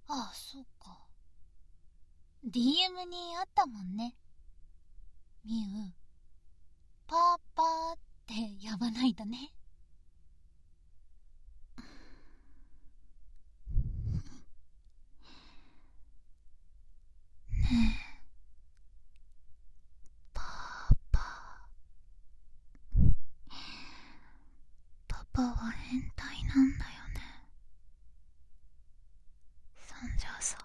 ああ、そうか。DM にあったもんね。みゆ、パーパーって呼ばないとね。ねえ、パーパー。パパは変態なんだよね。そんじゃさ、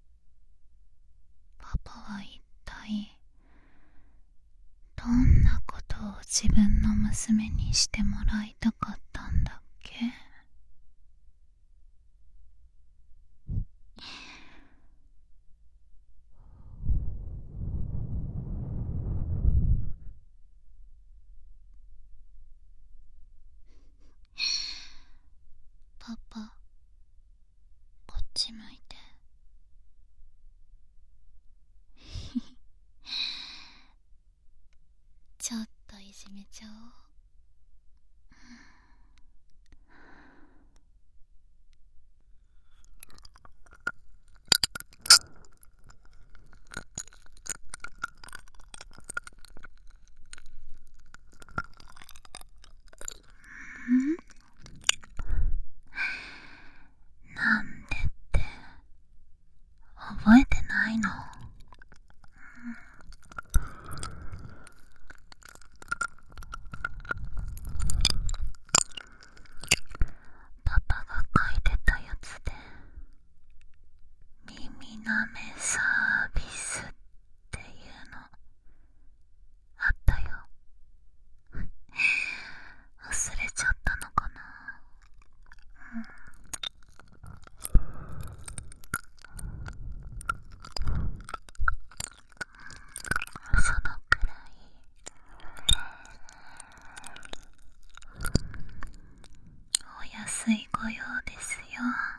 パパは一体どんなことを自分の娘にしてもらいたかったんだっけ？パパ、こっち向いて。ちょっといじめちゃおう。なんでって覚えてないの？パパが書いてたやつで、耳なめサービスっていうのあったよ。忘れちゃったのかな。そのくらいお安いご用ですよ。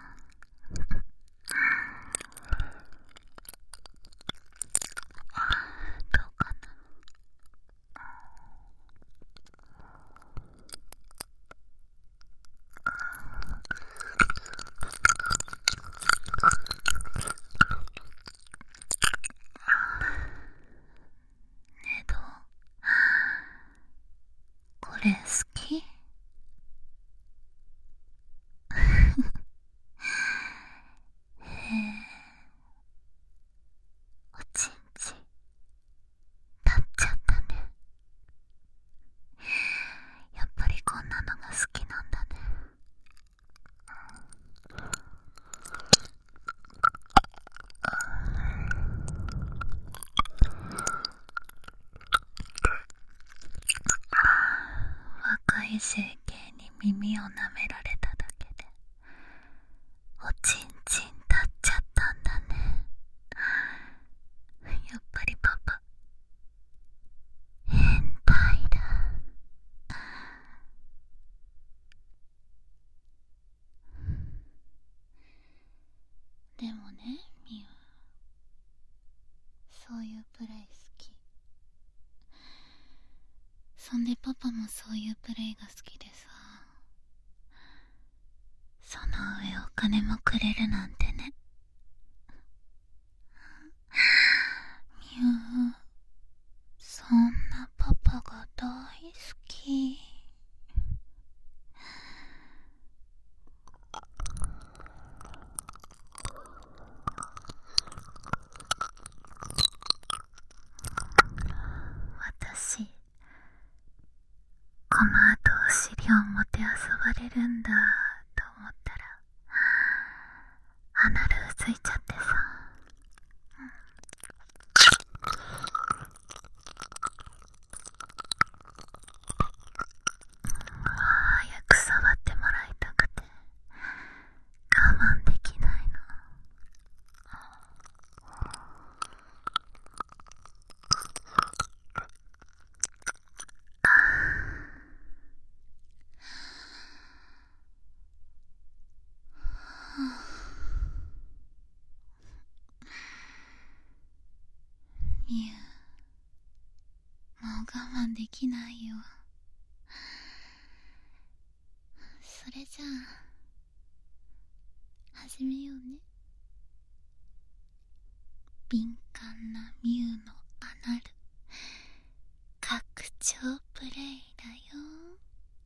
どうかな。ねえ、どう？これ好き？へえ、おちんちん立っちゃったね。やっぱりこんなのが好きなんだね。若い整形に耳を舐められただけでおちんちん立っちゃったんだね。やっぱりパパ変態だ。でもね、ミウ、そういうプレイ好き。そんでパパもそういうプレイが好きでさ、その上お金もくれるなんてね。ミウ、そんなパパが大好き。私、この後お尻をもてあそばれるんだと思ったらアナルついちゃってさ、早く触ってもらいたくて我慢できないの。ミウ、もう我慢できないよ。それじゃあ始めようね。 敏感なミュウのアナル拡張プレイだよ。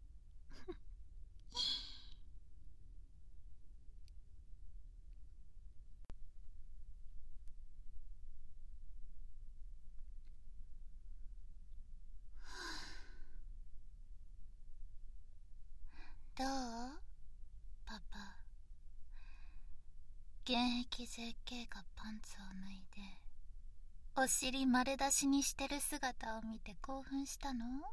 どうパパ。現役 JK がパンツを脱いでお尻丸出しにしてる姿を見て興奮したの？ん？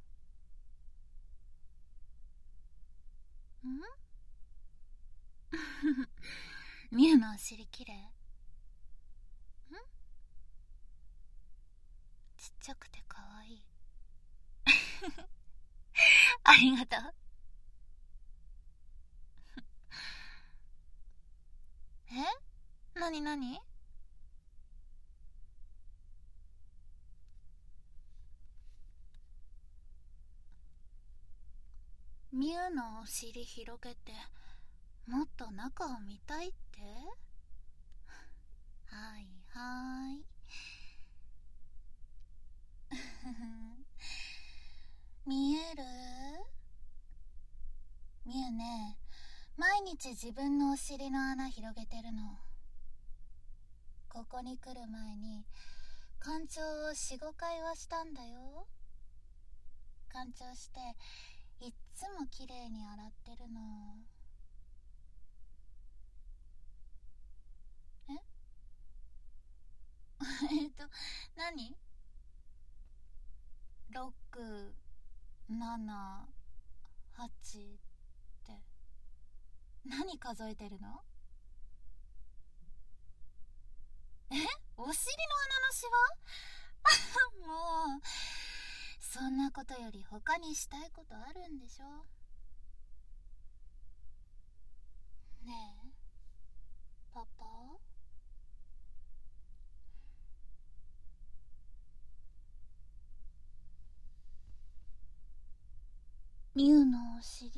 ミュウのお尻きれい？ん？ちっちゃくてかわいい。ありがとう。え？なになに？ミュウのお尻広げてもっと中を見たいって？はいはーい。見える？ミュウね、毎日自分のお尻の穴広げてるの。ここに来る前に干潮を 4,5 回はしたんだよ。干潮していっつもきれいに洗ってるの。え？何？ 6、7、8って何数えてるの？お尻の穴のシワ？もうそんなことより他にしたいことあるんでしょ？ねえパパ。ミュウのお尻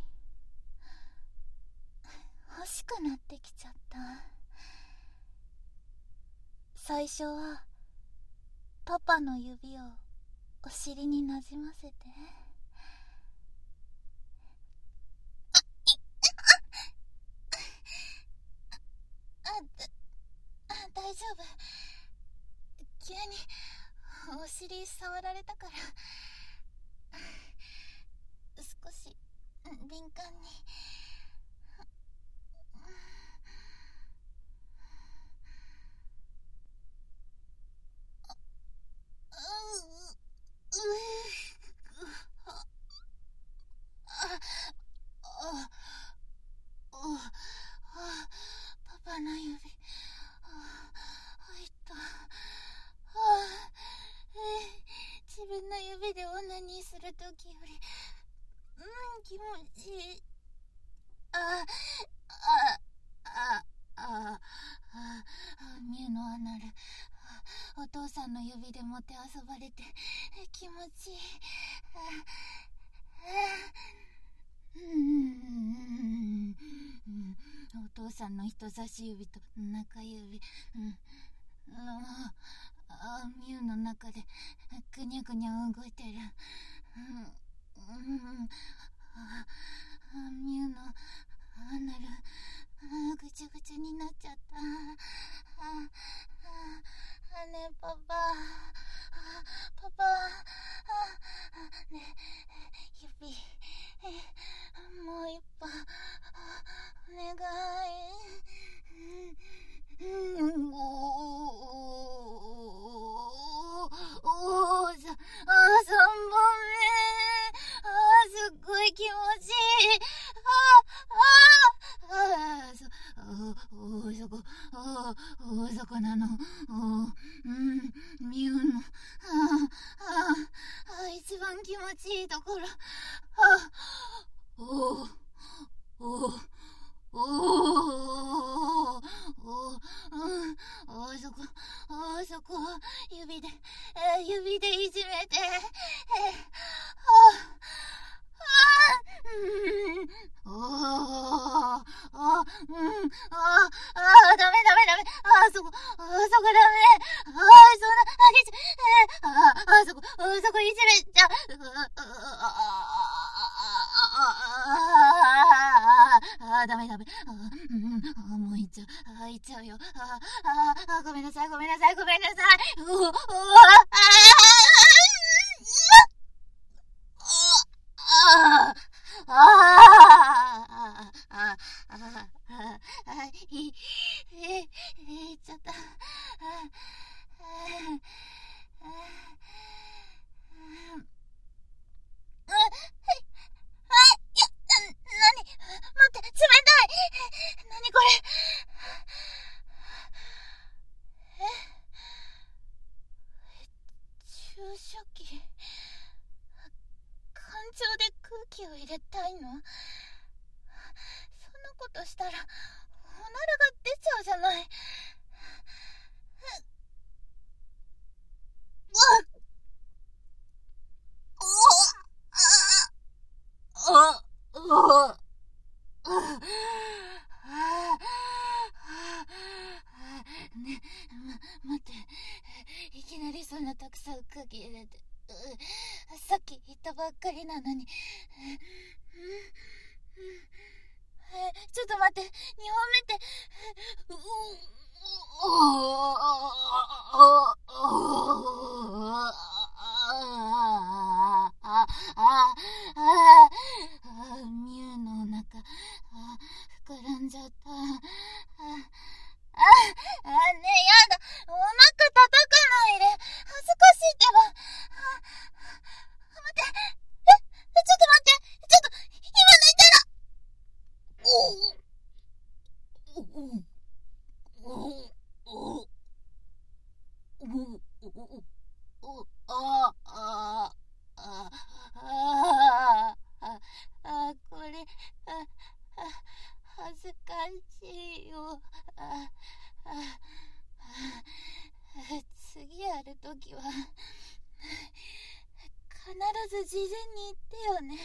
欲しくなってきちゃった。最初はパパの指をお尻になじませて。大丈夫。急にお尻触られたから少し敏感に。パパの指入った。自分の指でオナニーするときより気持ちいい。ミュウのアナル、お父さんの指でもてあそばれて気持ちいい。お父さんの人差し指と中指、ミュウの中でぐにゃぐにゃ動いてる。ミュウのアナルぐちゃぐちゃになっちゃった。ねえパパ、ねえ指もう一本お願い。3本目。すっごい気持ちいい。そこなの。ミュウの一番気持ちいいところ。そこ指でいじめて。 ダメ。そこダメ。そこいじめちゃう。ダメ。もう行っちゃうよ。ごめんなさい。いっちゃった。待って、冷たい。何これ。注射器。感情で空気を入れたいの？そんなことしたらおならが出ちゃうじゃない。ね、待って。いきなりそんなたくさん空気入れて。さっき言ったばっかりなのに。ちょっと待って。2本目って。ミュウのお腹膨らんじゃった。ねえ、やだ。お腹叩かないで。恥ずかしいってば。待って。ちょっと待って。今抜いたら。これ、恥ずかしいよ。次やるときは必ず事前に言ってよね。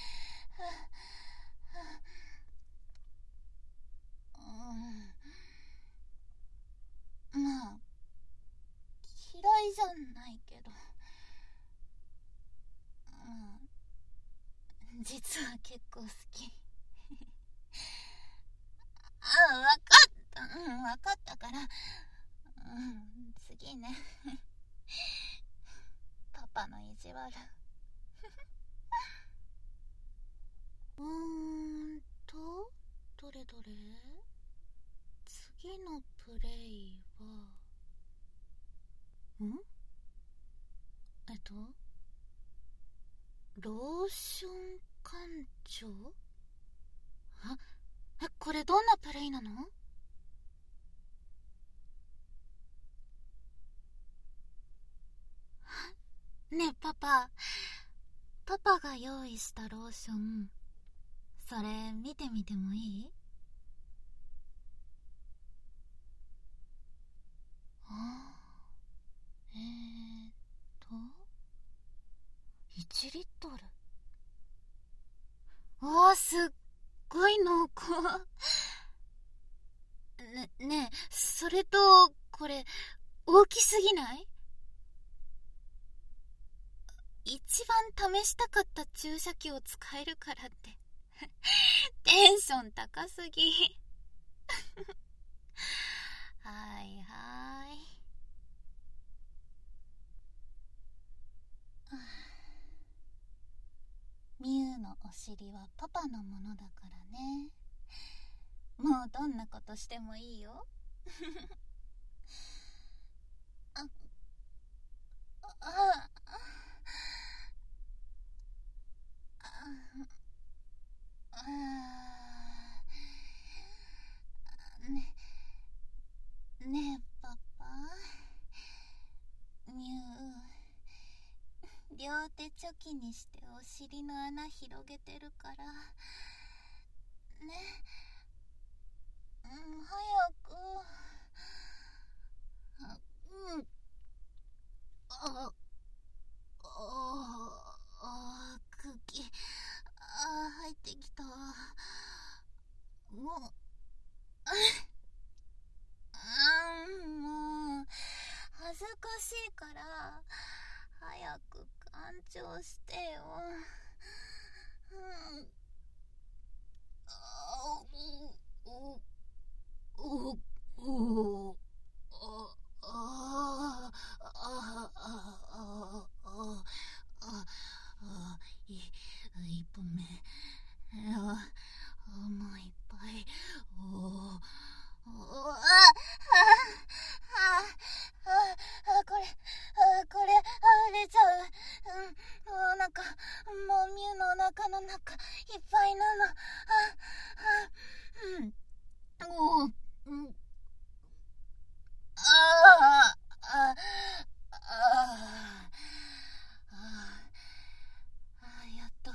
まあ嫌いじゃないけど、実は結構好き。わかったから。次ね。パパの意地悪。どれ次のプレイはローション館長？これどんなプレイなの？ねえパパが用意したローション、それ見てみてもいい？1リットル。すっごい濃厚。ねえ、それとこれ大きすぎない？一番試したかった注射器を使えるからってテンション高すぎ。はいミュウのお尻はパパのものだからね。もうどんなことしてもいいよ。ねえパパ、ミュウ両手チョキにしてお尻の穴広げてるからね。早く。空気入ってきた。 潮してよ。 一本目。もういっぱい。 これ、出ちゃう。もうミュウのお腹の中、いっぱいなの。やっと。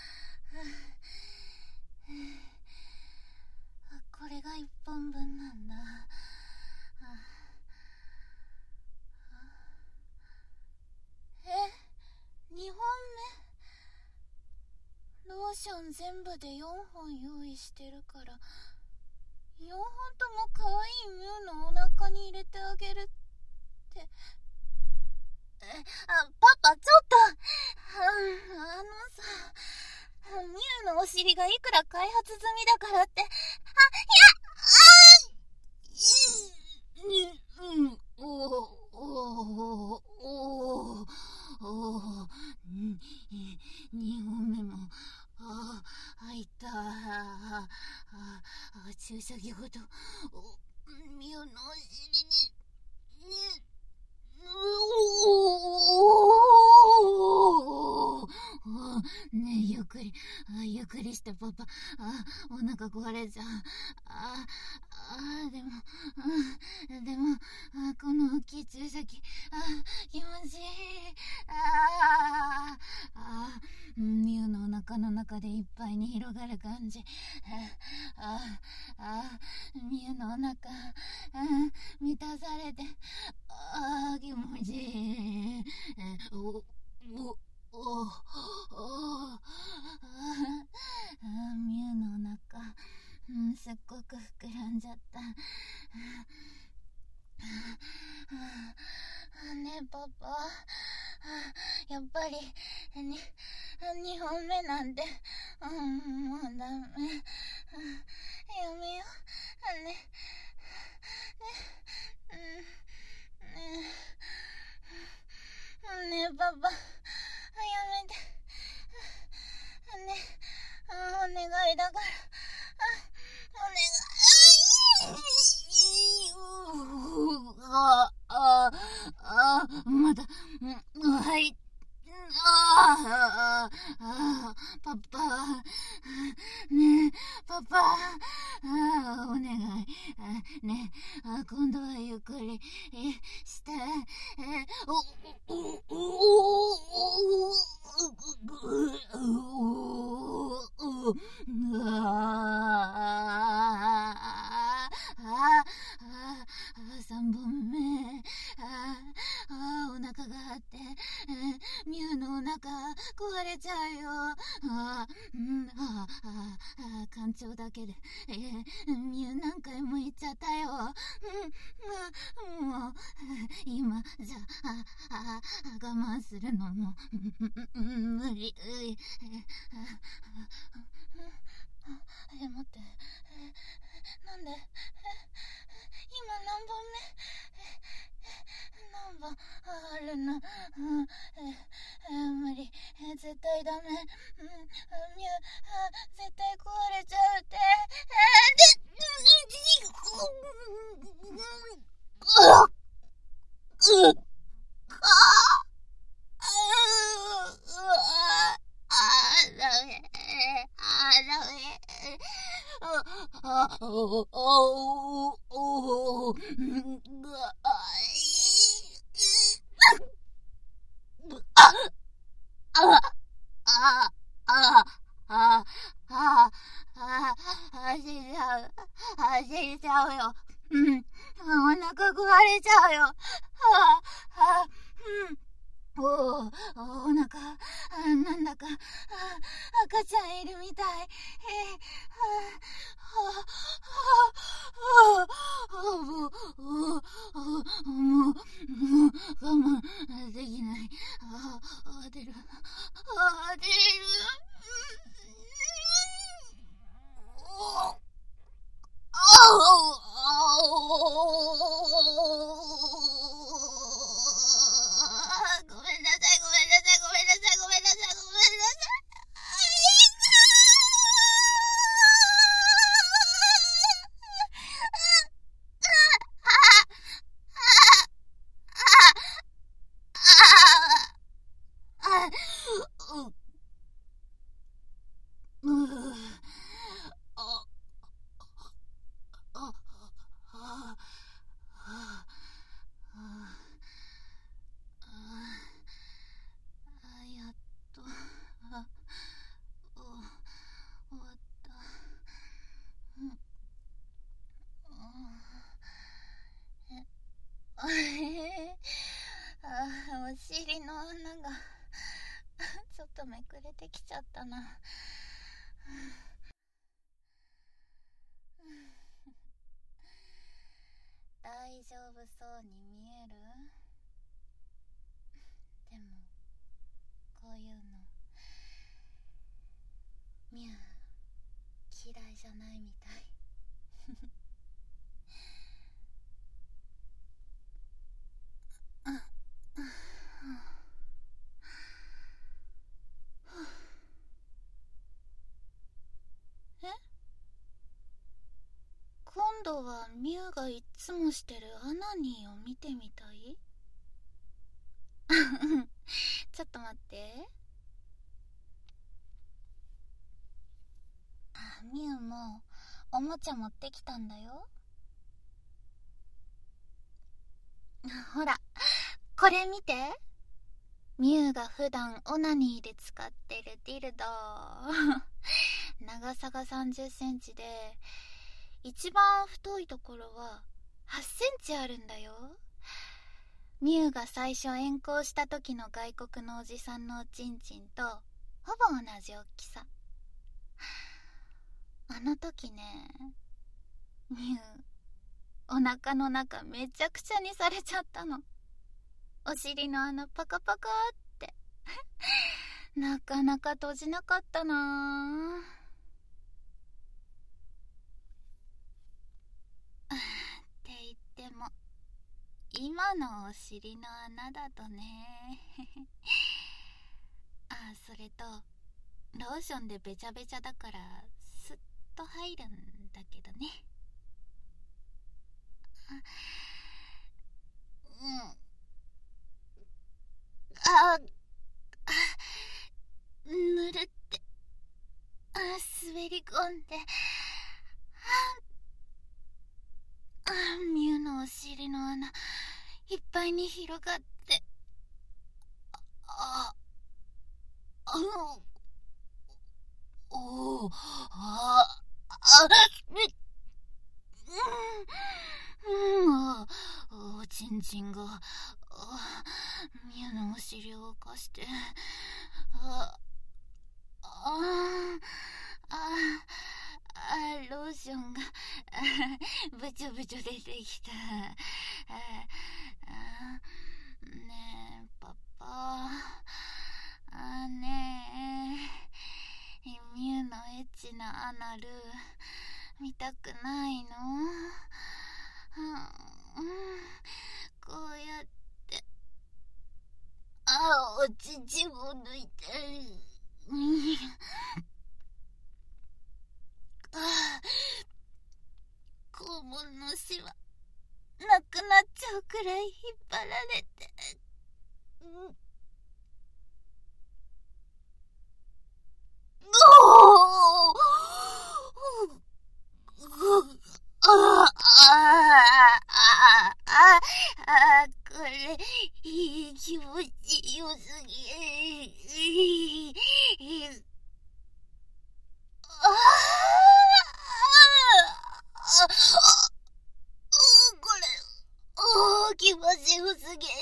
これが1本分なんだ。2本目？ローション全部で4本用意してるから、4本とも可愛いミュウのお腹に入れてあげるって。パパ、ちょっと。ミュウのお尻がいくら開発済みだからって、 2本目も入った。注射器ごとミュウのお尻にねえ、ゆっくりしてパパ。お腹壊れちゃう。でも、この大きい注射器、気持ちいい。ミュウのお腹の中でいっぱいに広がる感じ。ミュウのお腹、満たされて、気持ちいい。ミュウのお腹、すっごく膨らんじゃった。 ねえパパ、やっぱり2本目なんて、もうダメ。やめよう。ねえパパ、やめて。お願いだから。 まだ、はい。パパ、ねえ、パパ、お願い。ねえ、今度はゆっくりして。3本目。お腹が張って、ミュウのお腹壊れちゃうよ。干潮だけで、ミュウ何回も言っちゃったよ。もう、今じゃ、我慢するのも、無理。 待って。なんで？今何本目？何本あるの？無理。絶対ダメ。ミュウ、絶対壊れちゃうって。 死んじゃうよ。お腹壊れちゃうよ。お腹、なんだか、赤ちゃんいるみたい。もう我慢できない。 出る。ごめんなさい。やっと終わった。お尻の穴がちょっとめくれてきちゃったな。大丈夫そうに見える？でもこういうのミュウ嫌いじゃないみたい。今度はミュウがいつもしてるアナニーを見てみたい？ちょっと待って。ミュウもおもちゃ持ってきたんだよ。ほら、これ見て。ミュウが普段オナニーで使ってるディルド。長さが30センチで、一番太いところは8センチあるんだよ。ミュウが最初遠行した時の外国のおじさんのおちんちんとほぼ同じ大きさ。あの時ね、ミュウお腹の中めちゃくちゃにされちゃったの。お尻の穴パカパカってなかなか閉じなかったなって言っても今のお尻の穴だとね。それとローションでべちゃべちゃだからスッと入るんだけどね。ぬるって、滑り込んで、ミュウのお尻の穴いっぱいに広がって、おちんちんがミュウのお尻を浮かして、ローションがブチョブチョ出てきた。ねえパパ、ねえミュウのエッチなアナル見たくないの？こうやってお乳を抜いて肛門のシワなくなっちゃうくらい引っ張られて、これ気持ちよすぎ。これ気持ちよすぎ。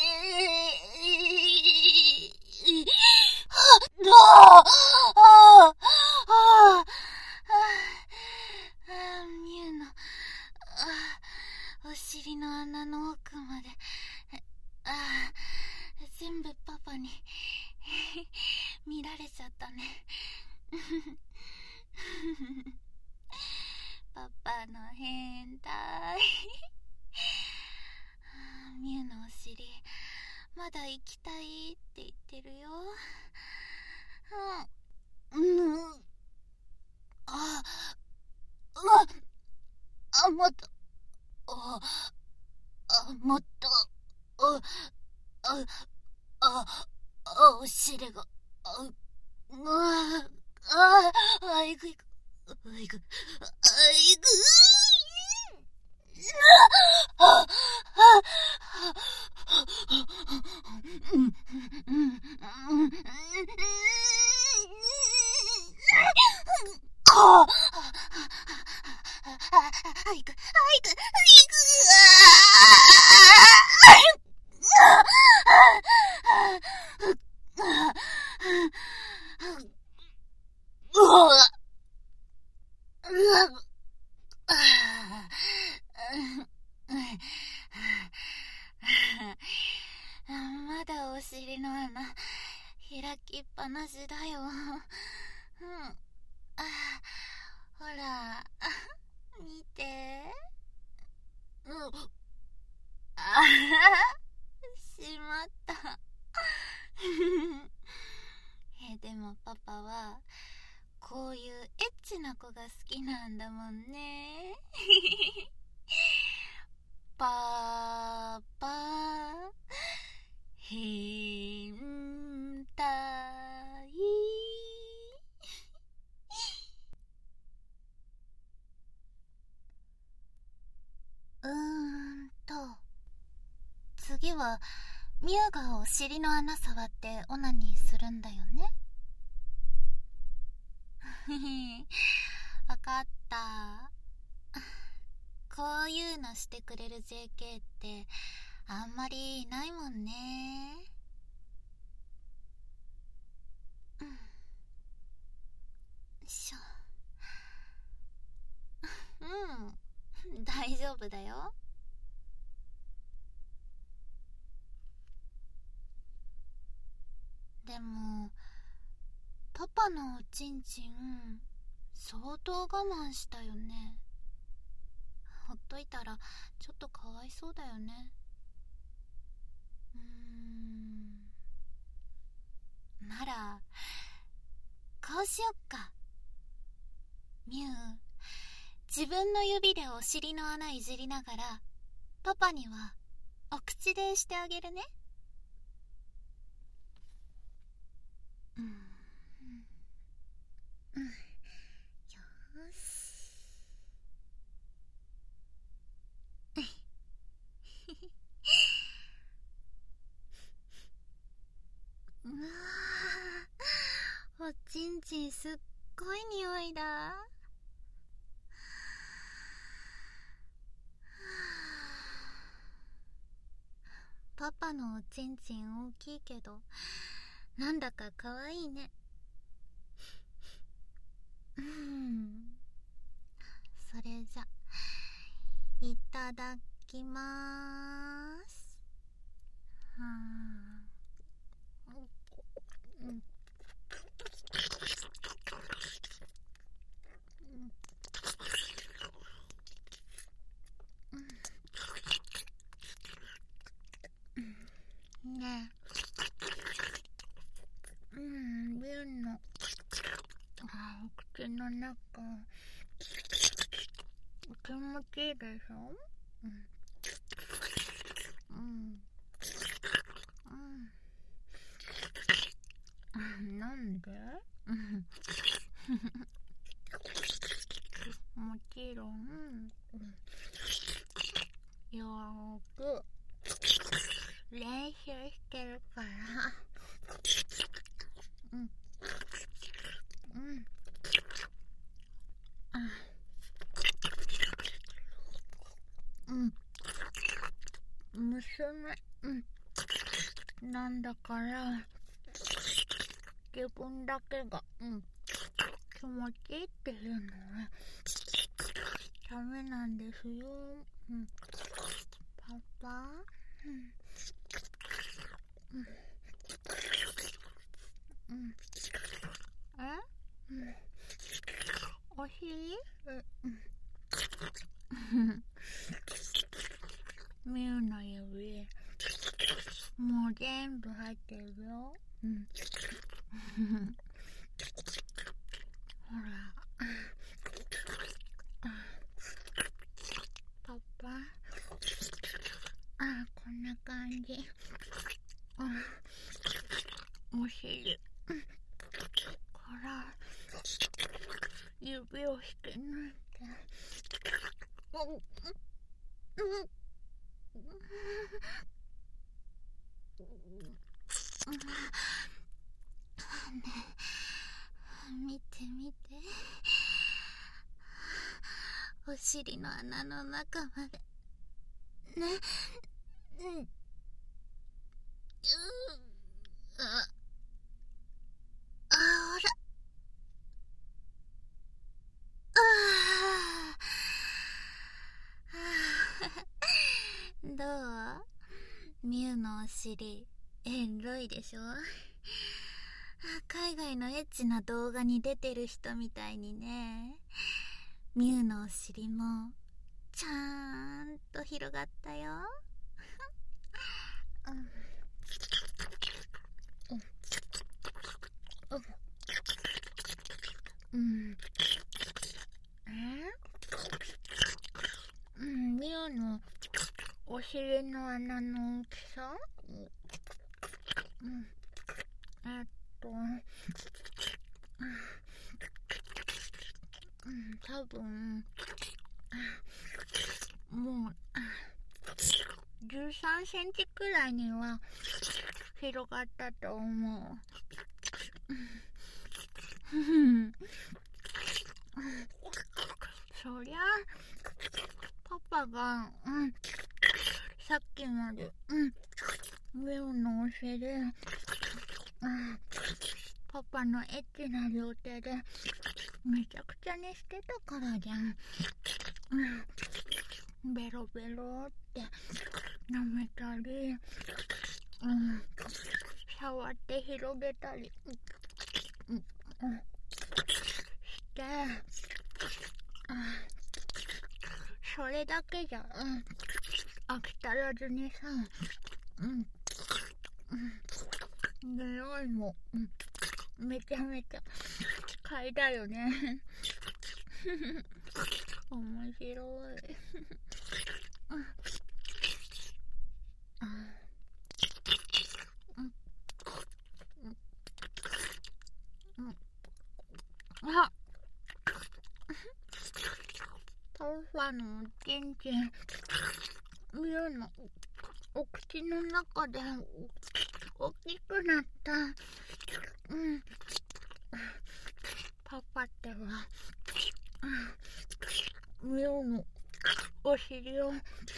ミュウのお尻の穴の奥まで全部パパに見られちゃったね。パパの変態。ミュウのお尻まだ行きたいって言ってるよ。もっと、もっと、お尻が、いくいく、いく、いく、まだお尻の穴開きっぱなしだよ。ほら見て。しまった。でもパパはこういうエッチな子が好きなんだもんね。パパ変態。次はミュウがお尻の穴触ってオナニーするんだよね。わかった。こういうのしてくれる JK ってあんまりいないもんね。大丈夫だよ。でもパパのおちんちん相当我慢したよね。ほっといたらちょっとかわいそうだよね。ならこうしよっか。ミュウ、自分の指でお尻の穴いじりながらパパにはお口でしてあげるね。よし。おちんちんすっごい匂いだ。パパのおちんちん大きいけどなんだかかわいいね。それじゃいただきまーす。ねえ、ビュンの口の中気持ちいいでしょ。なんで？もちろんよーく練習してるから。娘、なんだから自分だけが、気持ちいいっていうのはダメなんですよ。パパ、 ほら、パパ、こんな感じ。お尻から指を引き抜いて、見て見て、お尻の穴の中までね。ほら、どう？ミュウのお尻エロいでしょ？海外のエッチな動画に出てる人みたいにね。ミュウのお尻もちゃんと広がったよ。ミュウのお尻の穴の大きさ？多分もう13センチくらいには広がったと思う。そりゃパパがさっきまでミュウのお尻パパのエッチな両手でめちゃくちゃにしてたからじゃん。ベロベロって舐めたり、触って広げたりしてそれだけじゃ飽き足らずにさ、匂いもめちゃめちゃ嗅いだよね。面白い。パパのちんちん、ミュウのお口の中で大きくなった。パパってはミュウのお尻を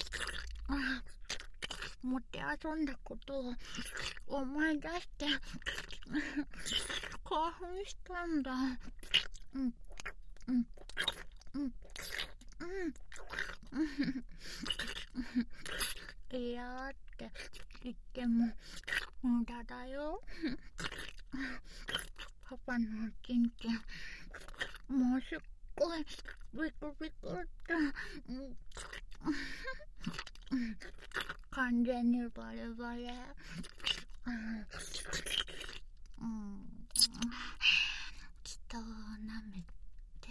持って遊んだことを思い出して興奮したんだ。いやーって言っても無駄だよ。パパのおちんちんもうすっごいビクビクって完全にバレバレ。ちと舐めて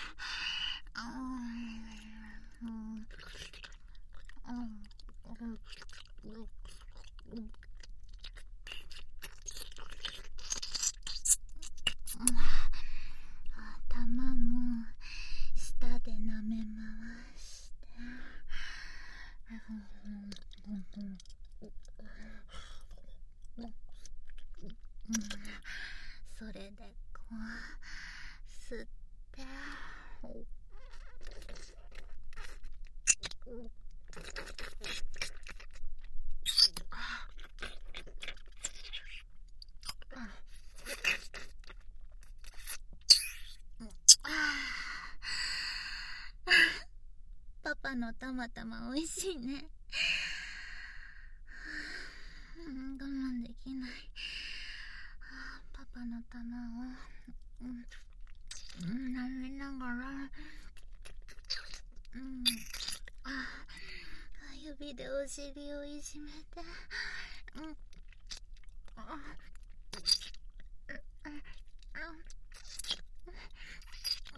頭も舌で舐め回してそれでこう吸ってパパのたまたま美味しいね。我慢できない。パパの玉を舐めながら指でお尻をいじめて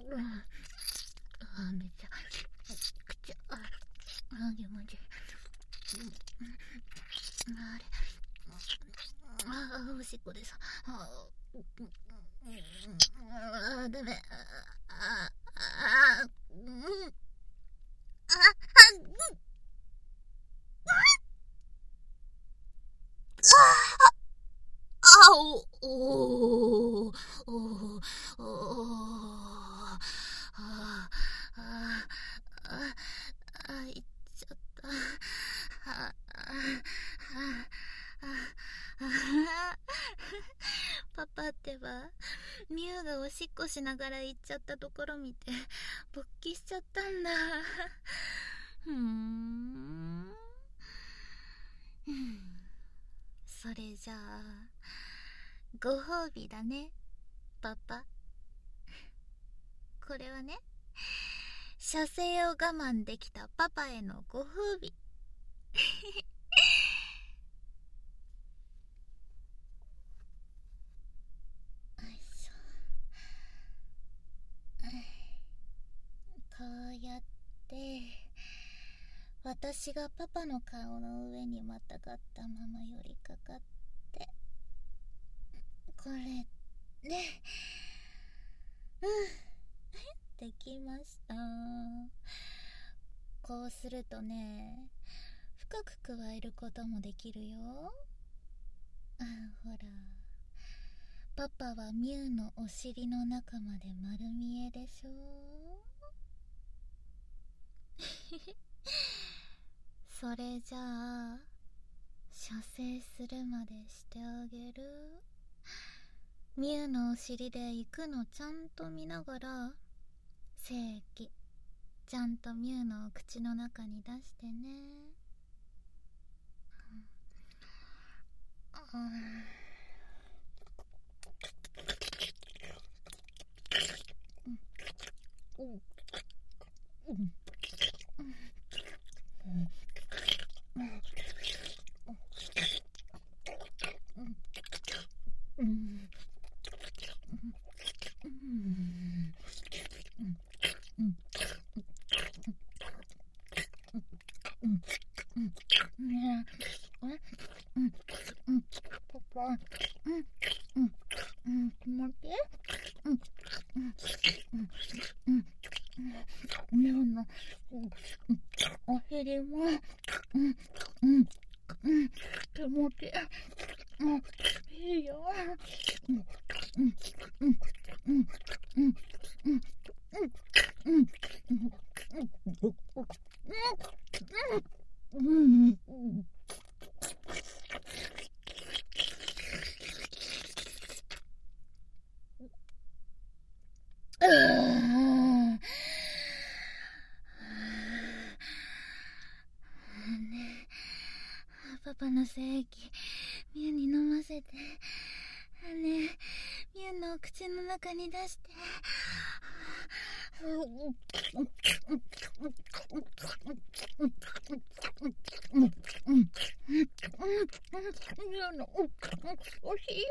めちゃくちゃ気持ちいい。おしっこです。ダメ。いっちゃった。パパってば、ミュウがおしっこしながら行っちゃったところ見て、勃起しちゃったんだ。それじゃあ、ご褒美だね、パパ。これはね、射精を我慢できたパパへのご褒美。こうやって私がパパの顔の上にまたがったまま寄りかかって、これでできました。こうするとね、深く加えることもできるよ。ほら、パパはミュウのお尻の中まで丸見えでしょ。それじゃあ、射精するまでしてあげる。ミュウのお尻で行くのちゃんと見ながら、精液ちゃんとミュウの口の中に出してね。ミュウのお尻も気持ちいいよ。パパの精液ミュウに飲ませてね。ミュウの口の中に出して。ミュウのお尻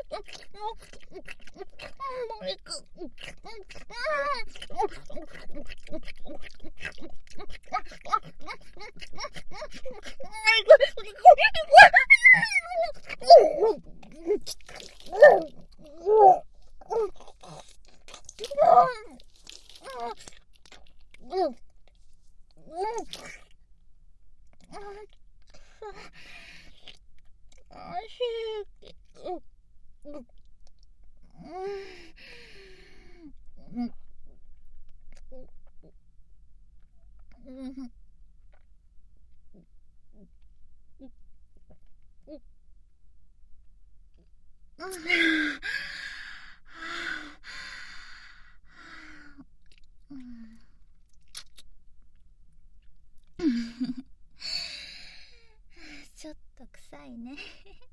ちょっと臭いね。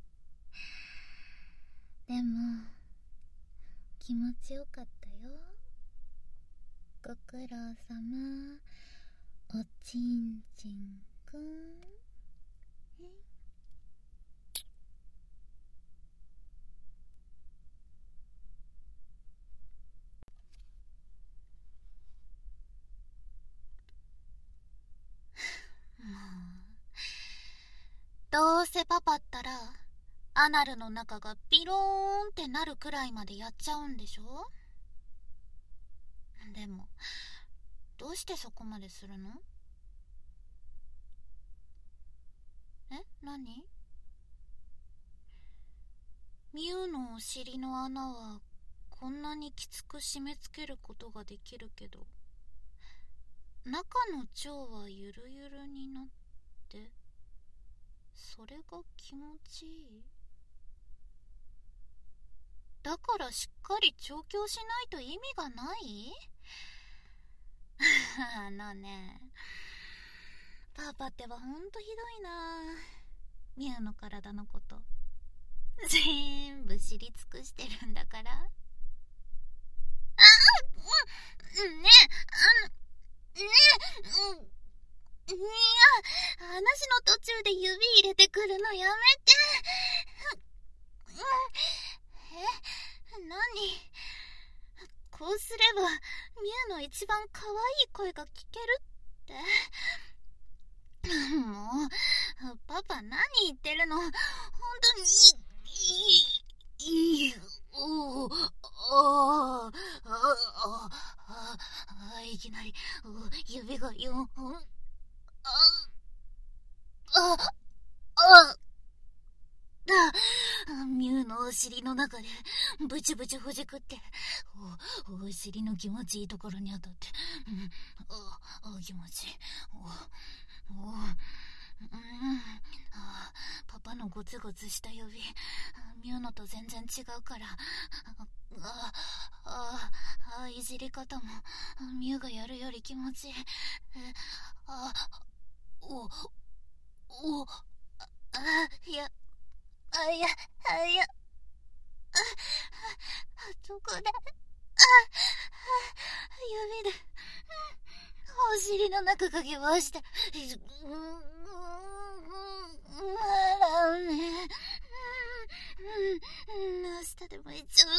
でも気持ちよかったよ。ご苦労様、おちんちんくん。 せパパったらアナルの中がビローンってなるくらいまでやっちゃうんでしょ？でもどうしてそこまでするの？何？ミュウのお尻の穴はこんなにきつく締め付けることができるけど、中の腸はゆるゆるになって、それが気持ちいい。だからしっかり調教しないと意味がない？パパってばほんとひどいな。ミュウの体のこと全部知り尽くしてるんだから。話の途中で指入れてくるのやめて。何？こうすればミュウの一番可愛い声が聞けるって？もうパパ何言ってるの？本当にいきなり指が4本。ミュウのお尻の中でブチブチほじくってお尻の気持ちいいところに当たって、気持ちいい。パパのゴツゴツした指、ミュウのと全然違うから、いじり方もミュウがやるより気持ちいい。どこで指でお尻の中かき回して明日でもいっちゃう。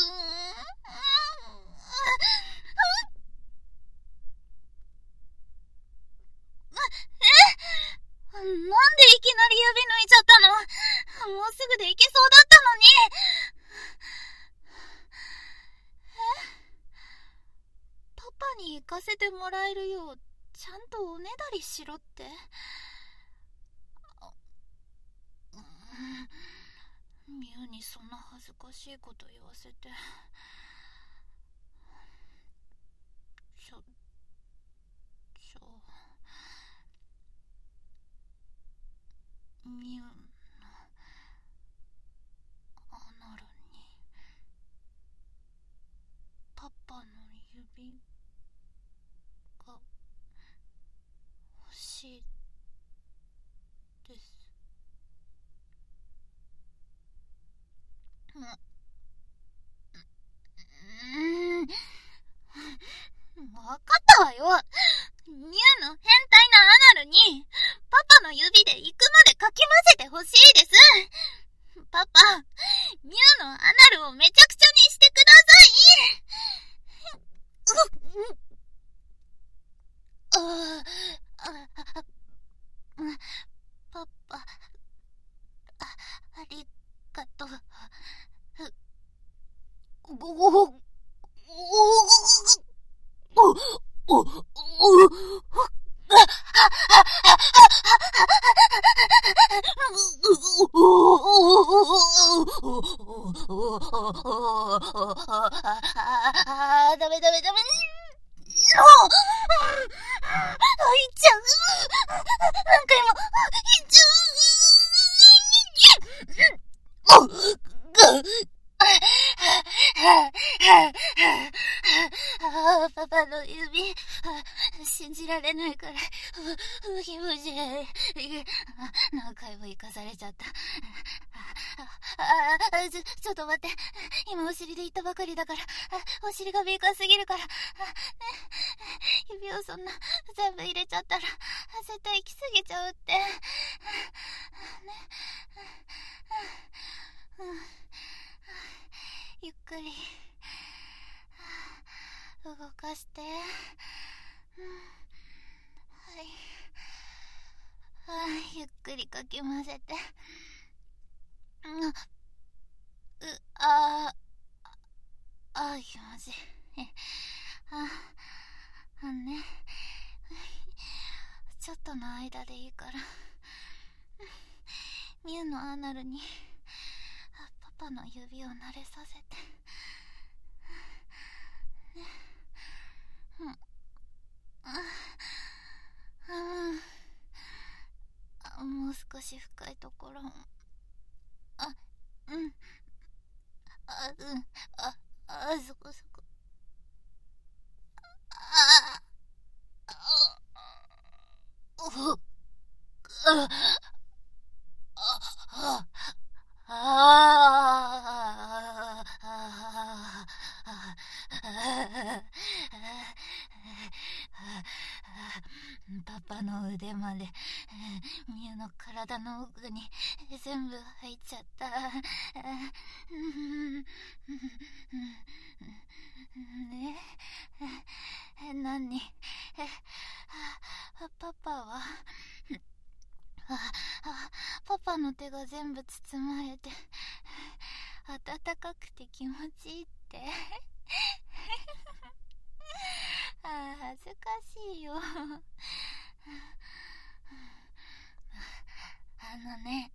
なんでいきなり指抜いちゃったの？もうすぐでいけそうだったのに。パパに行かせてもらえるようちゃんとおねだりしろって。ミュウにそんな恥ずかしいこと言わせて。ミュウのアナルにパパの指が欲しいです。わかったわよ。ミュウの変態なアナルにパパの指で行くまでかき混ぜてほしいです。パパ、ミュウのアナルをめちゃくちゃにしてください。パパ、ありがとう。ダメ。いっちゃう。何回もいっちゃう。パパの指信じられないから気持ちいい。何回も生かされちゃった。ちょっと待って。今お尻で言ったばかりだから、お尻が敏感すぎるから、指をそんな全部入れちゃったら絶対行き過ぎちゃうって。ゆっくり動かして。はい、ゆっくりかき混ぜて。 気持ちいい。ね。ちょっとの間でいいから、ミュウのアナルにパパの指を慣れさせて。もう少し深いところ。そこそこ。パパの腕までミュウの体の奥に全部入っちゃった。ねえ、何？パパはパパの手が全部包まれて暖かくて気持ちいいって恥ずかしいよ。ね、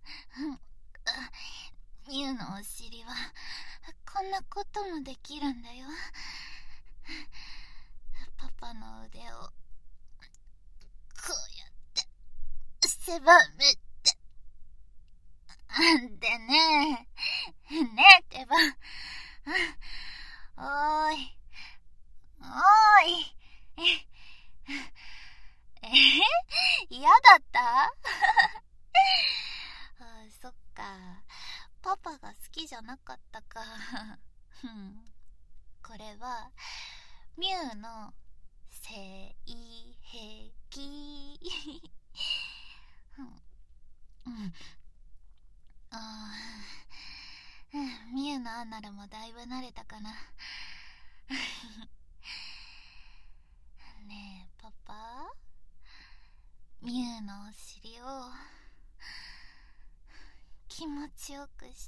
ミュウのお尻はこんなこともできるんだよ。パパの腕をこうやって狭めて、でねってば、おーい嫌だったそっか、パパが好きじゃなかったか。これはミュウの性癖。ミュウのアナルもだいぶ慣れたかな。ねえパパ、ミュウのお尻を気持ちよくして。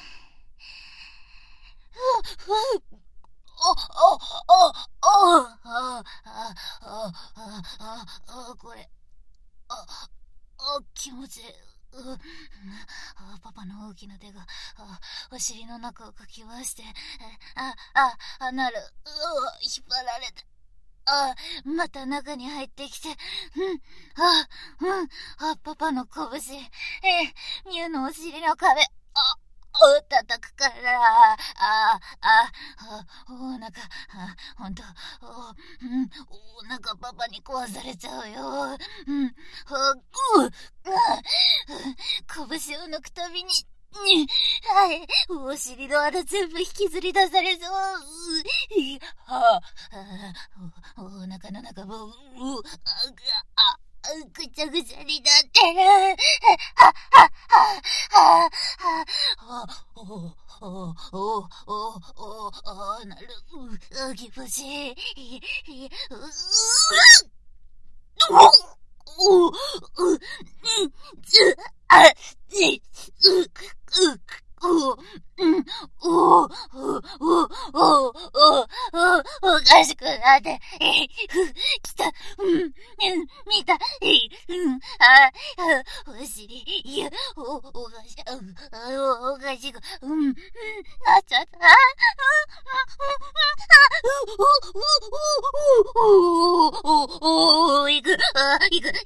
これ気持ちいい。パパの大きな手がお尻の中をかき回して、なる、引っ張られて、また中に入ってきて、パパの拳、ミュウのお尻の壁、叩くから、お腹、ほんと、お腹パパに壊されちゃうよ。拳を抜くたびに、お尻の穴全部引きずり出されそう。お腹の中も、ぐちゃぐちゃになってる。なる、気持ちいい。おかしくなって、来た、見た、お尻、おかしく、なっちゃった。いく。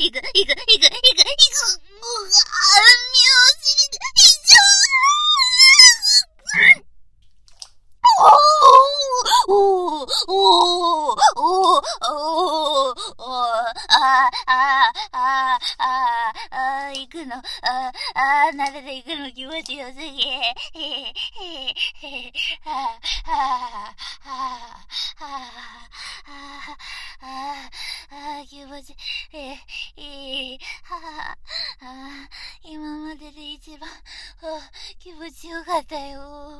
行くの、慣れて行くの気持ちよすぎ。気持ちいい。今までで一番気持ちよかったよ。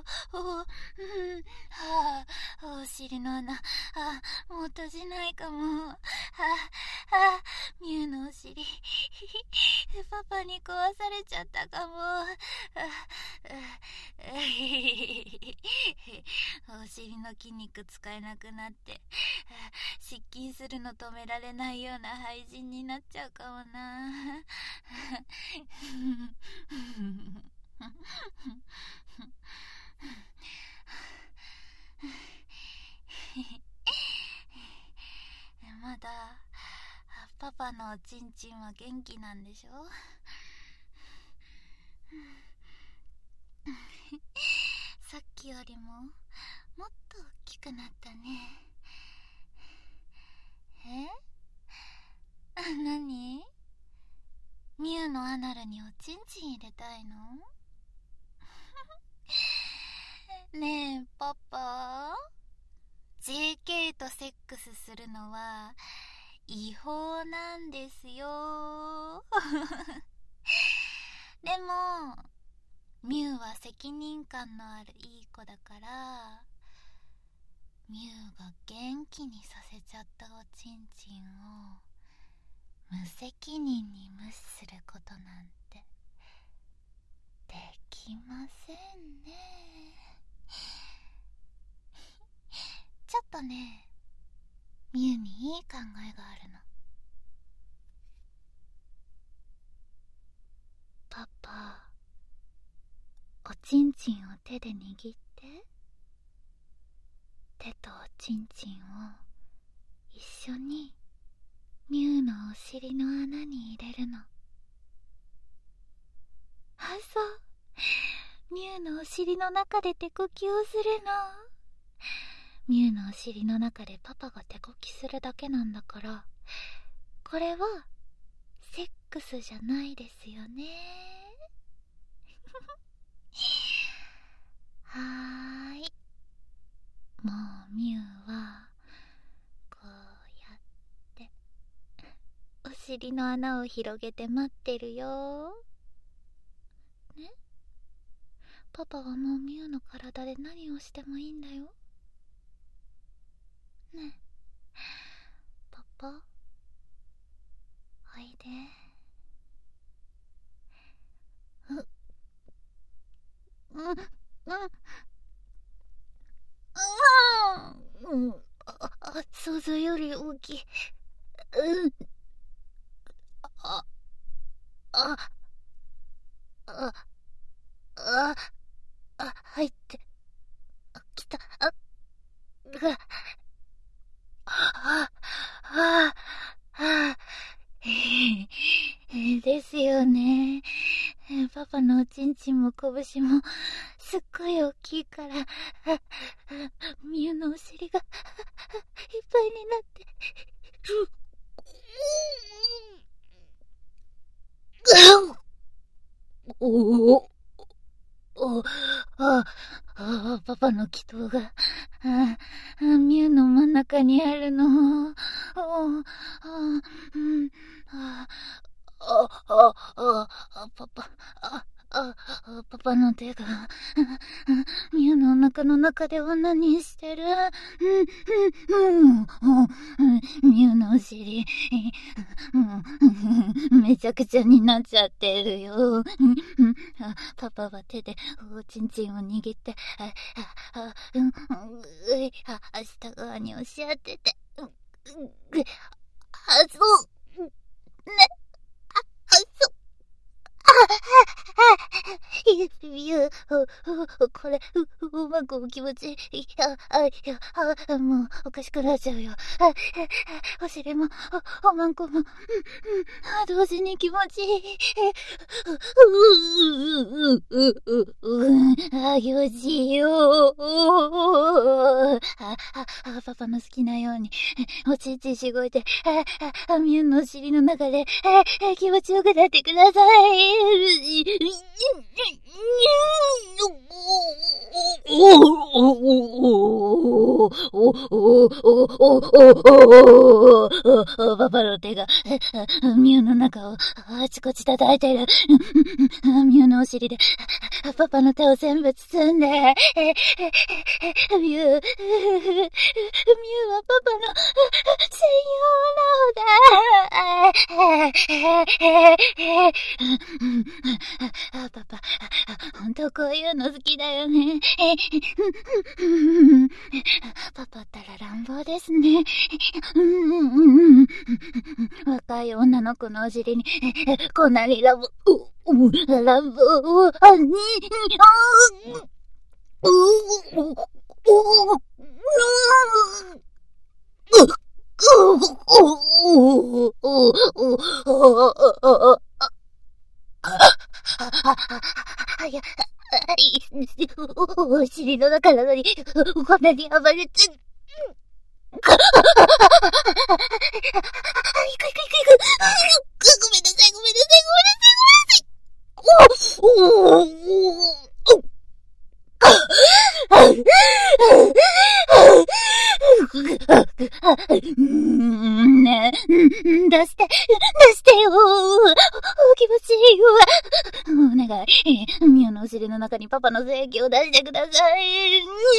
お尻の穴もう閉じないかも。 ミュウのお尻パパに壊されちゃったかも。お尻の筋肉使えなくなって失禁するの止められないような廃人になっちゃうかもな。まだパパのおちんちんは元気なんでしょ。さっきよりももっと大きくなったね。何？ミュウのアナルにおちんちん入れたいの？ねえパパ、 JK とセックスするのは違法なんですよ。でもミュウは責任感のあるいい子だから、ミュウが元気にさせちゃったおちんちんを無責任に無視することなんてできませんね。ちょっとね、ミュウにいい考えがあるの。パパ、おちんちんを手で握って、手とおちんちんを一緒にミュウのお尻の穴に入れるの。そう、ミュウのお尻の中で手こきをするの。ミュウのお尻の中でパパが手こきするだけなんだから、これはセックスじゃないですよね。はーい、もうミュウはこうやってお尻の穴を広げて待ってるよ。ね、パパはもうミュウの体で何をしてもいいんだよ。ねえパパ、おいで。想像より大きい。入ってきた。ですよね。パパのおちんちんも拳もすっごい大きいから、ミュウのお尻がいっぱいになってパパの祈祷がミュウの真ん中にあるの。パパの手がミュウのお腹の中でオナニーしてる。ミュウのお尻めちゃくちゃになっちゃってるよ。パパは手でおちんちんを握って下側に押し当てて、そうね、これうまく気持ちいい。もうおかしくなっちゃうよ。お尻もおまんこも同時に気持ちいい。気持ちいいよ。パパの好きなようにおちんちんしごいてミュウのお尻の中で気持ちよくなってください。 パパの手がミュウの中をあちこち叩いてる。ミュウのお尻でパパの手を全部包んで、ミュウはパパの専用なのだ。パパ、本当こういうの好きだよね。パパったら乱暴ですね。若い女の子のお尻にこんなに乱暴をお尻の中なのにこんなに暴れてごめんなさい。ごめんなさい。ねえ、出してよ。気持ちいいわ。お願い。ミュウのお尻の中にパパの精液を出してください。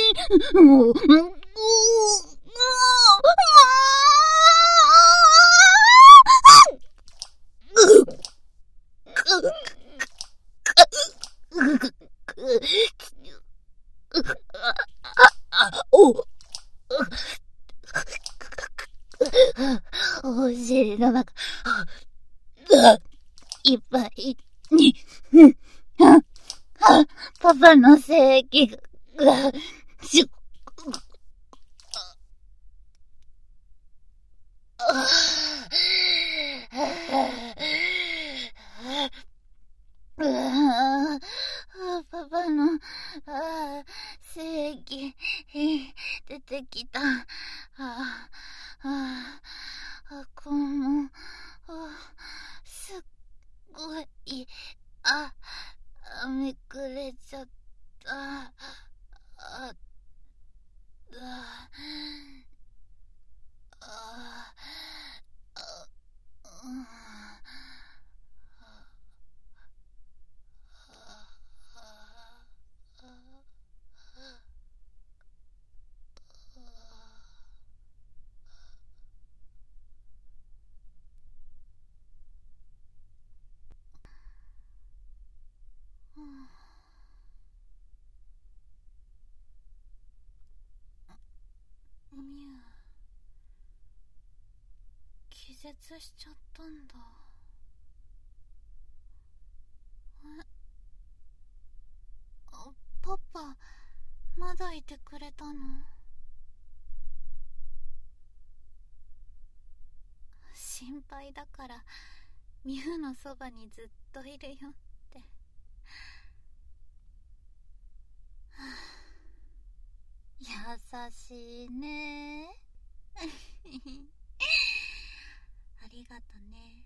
お尻の中いっぱいにパパの精液がパパの精液出てきた。このすっごいめくれちゃった。ミュウ、気絶しちゃったんだ。パパ、まだいてくれたの？心配だからミュウのそばにずっといるよって。優しいね。ありがとね。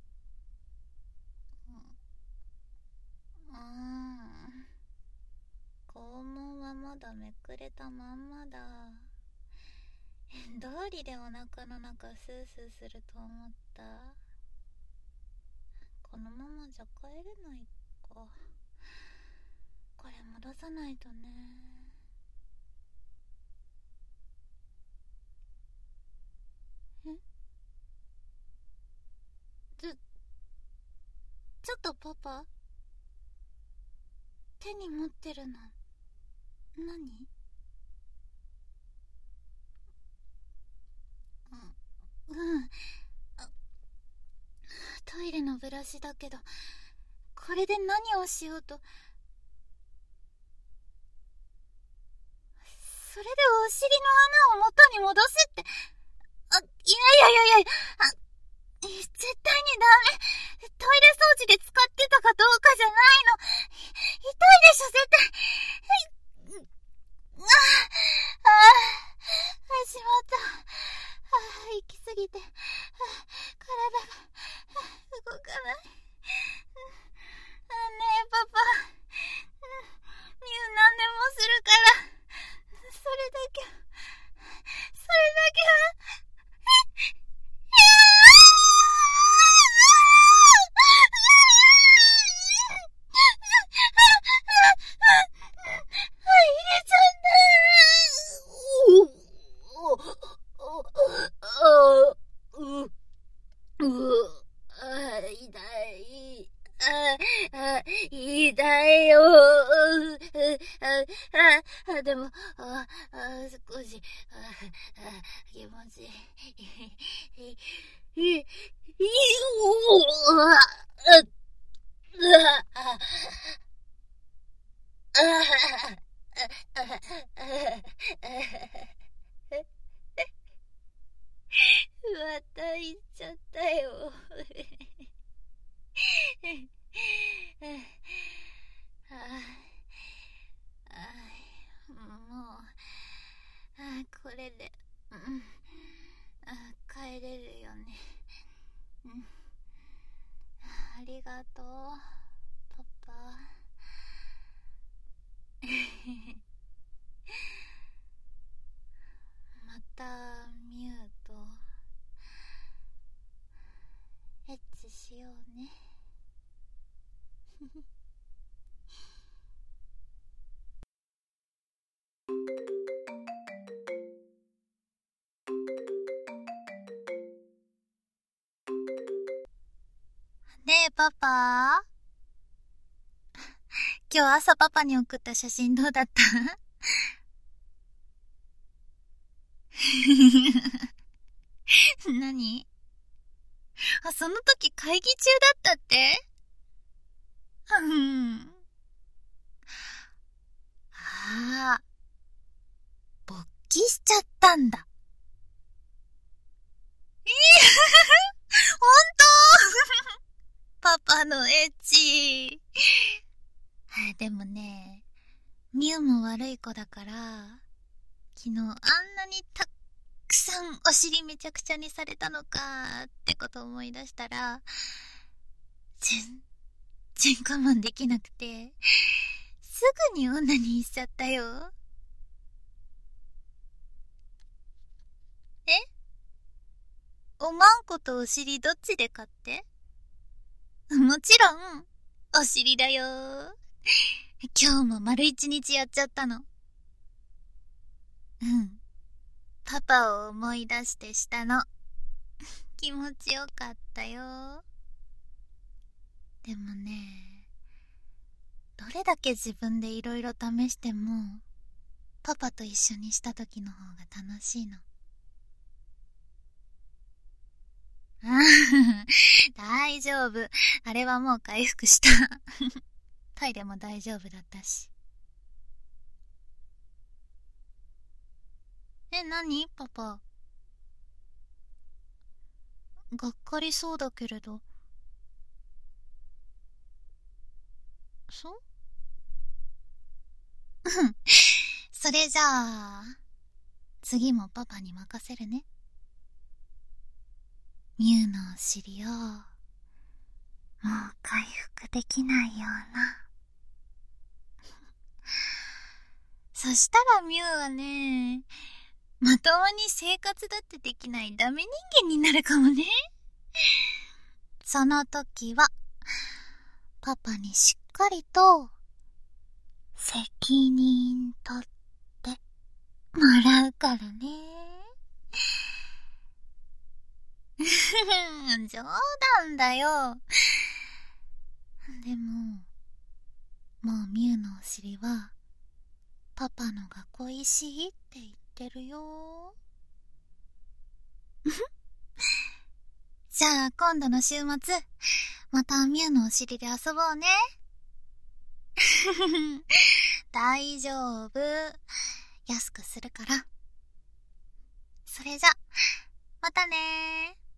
肛門はまだめくれたまんまだ。どうりでお腹の中スースーすると思った。このままじゃ帰れないか。これ戻さないとね。ちょっとパパ、手に持ってるの何？トイレのブラシだけど、これで何をしようと。それでお尻の穴を元に戻すって。いや、絶対にダメ。トイレ掃除で使ってたかどうかじゃないの。痛いでしょ、絶対。しまった。行き過ぎて、体が動かない。ねえ、パきゃ、それだけは、痛いよ。でも、少し、気持ちいい。また行っちゃったよ。もう、これで、帰れるよね。ありがとう、パパ。またミュウとエッチしようね。ねえパパ、今日朝パパに送った写真どうだった？何？その時会議中だったって？勃起しちゃったんだ。ほんと？パパのエッチ。でもね、ミュウも悪い子だから、昨日あんなにたくさんお尻めちゃくちゃにされたのかってことを思い出したら、全然我慢できなくて、すぐに女にしちゃったよ。おまんことお尻どっちで買って？もちろん、お尻だよ。今日も丸一日やっちゃったの。パパを思い出してしたの。気持ちよかったよ。でもね、どれだけ自分でいろいろ試しても、パパと一緒にした時の方が楽しいの。大丈夫。あれはもう回復した。トイレも大丈夫だったし。何パパ。がっかりそうだけれど。そう？それじゃあ、次もパパに任せるね。ミュウのお尻を、もう回復できないような。そしたらミュウはね、まともに生活だってできないダメ人間になるかもね。その時は、パパにしっかりと、責任取ってもらうからね。冗談だよ。でも、もうミュウのお尻は、パパのが恋しいって言ってるよ。じゃあ今度の週末、またミュウのお尻で遊ぼうね。大丈夫。安くするから。それじゃ、またねー。